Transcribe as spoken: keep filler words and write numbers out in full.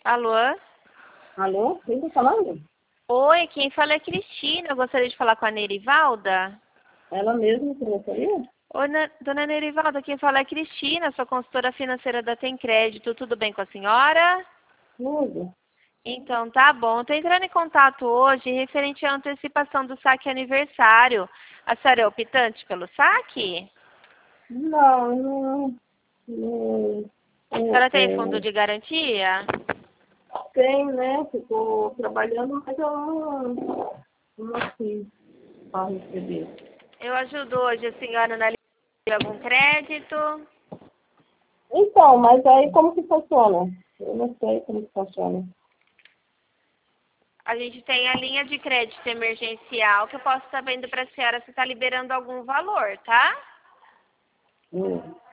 Alô? Alô? Quem tá falando? Oi, quem fala é Cristina. Eu gostaria de falar com a Nerivalda. Ela mesma que gostaria? Oi, na- dona Nerivalda, quem fala é Cristina, sou consultora financeira da Tem Crédito. Tudo bem com a senhora? Tudo. Então, tá bom. Estou entrando em contato hoje referente à antecipação do saque aniversário. A senhora é optante pelo saque? Não, não. não A é, senhora tem fundo é, de garantia? tem, né? Ficou trabalhando, mas eu não, não fiz para receber. Eu ajudo hoje a senhora na linha de algum crédito? Então, mas aí como que funciona? Eu não sei como que funciona. A gente tem a linha de crédito emergencial que eu posso estar vendo para a senhora se está liberando algum valor, tá? Hum.